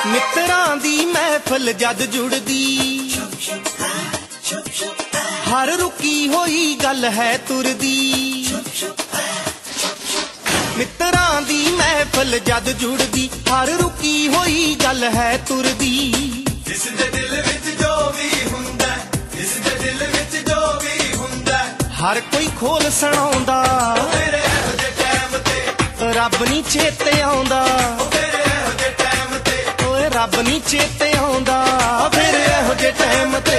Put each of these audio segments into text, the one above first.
ਮਿੱਤਰਾਂ ਦੀ ਮਹਿਫਲ ਜਦ ਜੁੜਦੀ, ਹਰ ਰੁਕੀ ਹੋਈ ਗੱਲ ਹੈ ਤੁਰਦੀ। ਮਿੱਤਰਾਂ ਦੀ ਮਹਿਫਲ ਜਦ ਜੁੜਦੀ, ਹਰ ਰੁਕੀ ਹੋਈ ਗੱਲ ਹੈ ਤੁਰਦੀ। ਜਿਸ ਦੇ ਦਿਲ ਵਿੱਚ ਜੋ ਵੀ ਹੁੰਦਾ, ਜਿਸ ਦੇ ਦਿਲ ਵਿੱਚ ਜੋ ਵੀ ਹੁੰਦਾ, ਹਰ ਕੋਈ ਖੋਲ ਸੁਣਾਉਂਦਾ। ਤੇਰੇ ਇਹੋ ਜਿਹੇ ਟਾਈਮ ਤੇ ਰੱਬ ਨੀ ਚੇਤੇ ਆਉਂਦਾ, ਤੇਰੇ ਇਹੋ ਜਿਹੇ ਟਾਈਮ ਤੇ ਓਏ ਰੱਬ ਨੀ ਚੇਤੇ ਆਉਂਦਾ ਫਿਰ ਇਹੋ ਜਿਹੇ ਟਾਈਮ ਤੇ।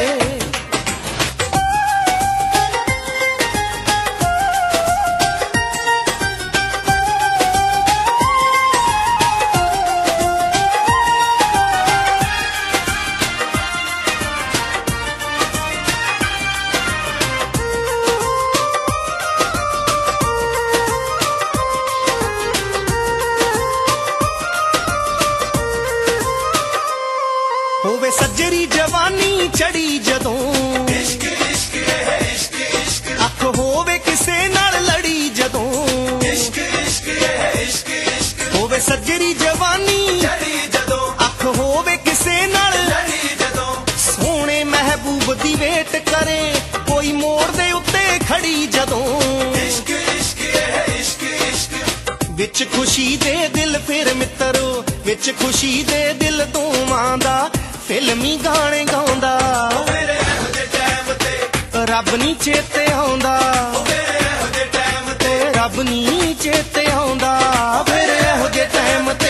ਹੋਵੇ ਸੱਜਰੀ ਜਵਾਨੀ ਚੜੀ ਜਦੋਂ, ਇਸ਼ਕ ਇਸ਼ਕ ਹੈ ਇਸ਼ਕ ਇਸ਼ਕ, ਅੱਖ ਹੋਵੇ ਕਿਸੇ ਨਾਲ ਲੜੀ ਜਦੋਂ। ਇਸ਼ਕ ਇਸ਼ਕ ਹੈ ਇਸ਼ਕ ਇਸ਼ਕ, ਹੋਵੇ ਸੱਜਰੀ ਜਵਾਨੀ ਚੜੀ ਜਦੋਂ, ਅੱਖ ਹੋਵੇ ਕਿਸੇ ਨਾਲ ਲੜੀ ਜਦੋਂ, ਸੋਹਣੇ ਮਹਿਬੂਬ ਦੀ ਵੇਟ ਕਰੇ ਕੋਈ ਮੋੜ ਦੇ ਉੱਤੇ ਖੜੀ ਜਦੋਂ। ਇਸ਼ਕ ਇਸ਼ਕ ਹੈ ਇਸ਼ਕ ਇਸ਼ਕ, ਵਿੱਚ ਖੁਸ਼ੀ ਦੇ ਦਿਲ ਫਿਰ ਮਿੱਤਰੋ, ਵਿੱਚ ਖੁਸ਼ੀ ਦੇ ਦਿਲ ਦੋਵਾਂ ਦਾ ਫਿਲਮੀ ਗਾਣੇ ਗਾਉਂਦਾ। ਤੇਰੇ ਇਹੋ ਜਿਹੇ ਟਾਈਮ ਤੇ ਰੱਬ ਨੀ ਚੇਤੇ ਆਉਂਦਾ, ਤੇਰੇ ਇਹੋ ਜਿਹੇ ਟਾਈਮ ਤੇ ਰੱਬ ਨੀ ਚੇਤੇ ਆਉਂਦਾ ਫਿਰ ਇਹੋ ਜਿਹੇ ਟਾਈਮ ਤੇ।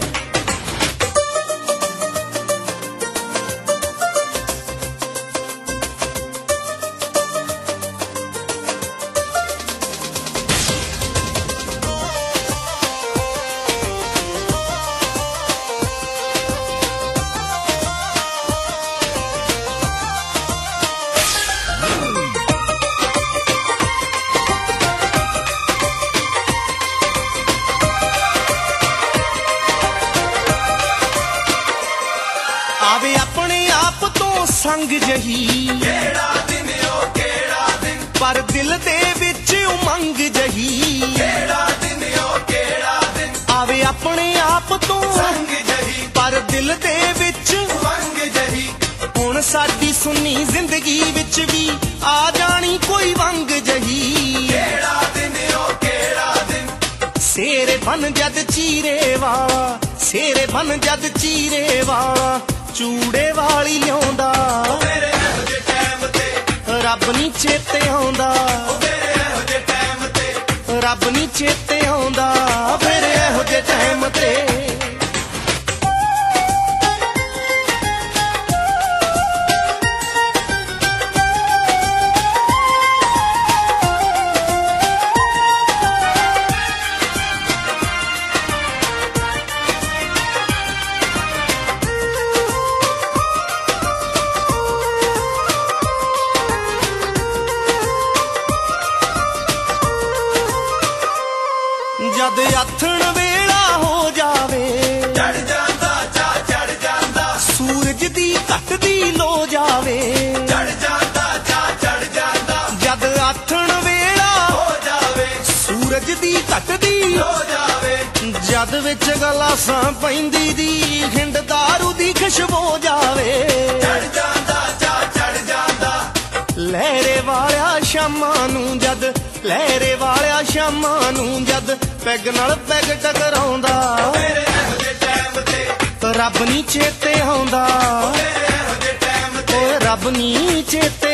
ਆਵੇ ਆਪਣੇ ਆਪ ਤੋਂ ਸੰਗ ਜਹੀ, ਕਿਹੜਾ ਦਿਨ ਉਹ ਕਿਹੜਾ ਦਿਨ, ਪਰ ਦਿਲ ਦੇ ਵਿੱਚ ਉਮੰਗ ਜਹੀ। ਕਿਹੜਾ ਦਿਨ ਉਹ ਕਿਹੜਾ ਦਿਨ, ਆਵੇ ਆਪਣੇ ਆਪ ਤੋਂ ਸੰਗ ਜਹੀ ਪਰ ਦਿਲ ਦੇ ਵਿੱਚ ਮੰਗ ਜਹੀ। ਹੁਣ ਸਾਡੀ ਸੁੰਨੀ ਜ਼ਿੰਦਗੀ ਵਿੱਚ ਵੀ ਆ ਜਾਣੀ ਕੋਈ ਵੰਗ ਜਹੀ। ਕਿਹੜਾ ਦਿਨ ਉਹ ਕਿਹੜਾ ਦਿਨ, ਸੇਰੇ ਬਨ ਜਦ ਚੀਰੇ ਵਾਲਾ, ਸੇਰੇ ਬਨ ਜਦ ਚੀਰੇ ਵਾਲਾ ਚੂੜੇ ਵਾਲੀ ਲਿਆਉਂਦਾ। ਤੇਰੇ ਇਹੋ ਜਿਹੇ ਟਾਈਮ ਤੇ ਰੱਬ ਨੀ ਚੇਤੇ ਆਉਂਦਾ, ਤੇਰੇ ਇਹੋ ਜਿਹੇ ਟਾਈਮ ਤੇ ਰੱਬ ਨੀ ਚੇਤੇ ਆਉਂਦਾ ਫਿਰ ਇਹੋ ਜਿਹੇ ਟਾਈਮ ਤੇ। ਜਦ ਆਥਣ ਵੇਲਾ ਹੋ ਜਾਵੇ, ਚੜ ਜਾਂਦਾ ਚਾ ਚੜ ਜਾਂਦਾ, ਸੂਰਜ ਦੀ ਘਟਦੀ ਲੋ ਜਾਵੇ। ਚੜ ਜਾਂਦਾ ਚਾ ਚੜ ਜਾਂਦਾ, ਜਦ ਆਥਣ ਵੇਲਾ ਹੋ ਜਾਵੇ ਸੂਰਜ ਦੀ ਘਟਦੀ, ਹੋ ਜਾਵੇ। ਜਦ ਵਿੱਚ ਗਲਾਸਾਂ ਪੈਂਦੀ ਦੀ ਹਿੰਡ ਦਾਰੂ ਦੀ ਖੁਸ਼ਬੂ ਜਾਵੇ। ਚੜ ਜਾਂਦਾ ਚਾ ਚੜ ਜਾਂਦਾ, ਲਹਿਰੇ ਵਾਲਿਆ ਸ਼ਾਮਾਂ ਨੂੰ ਜਦ, ਲਹਿਰੇ ਵਾਲਿਆ ਸ਼ਾਮਾਂ ਨੂੰ ਜਦ ਪੈਗ ਨਾਲ ਪੈਗ ਟਕਰਾਉਂਦਾ। ਤੇਰੇ ਇਹੋ ਜਿਹੇ ਟਾਈਮ ਤੇ ਰੱਬ ਨੀ ਚੇਤੇ ਆਉਂਦਾ, ਤੇਰੇ ਇਹੋ ਜਿਹੇ ਟਾਈਮ ਤੇ ਓਏ ਰੱਬ ਨੀ ਚੇਤੇ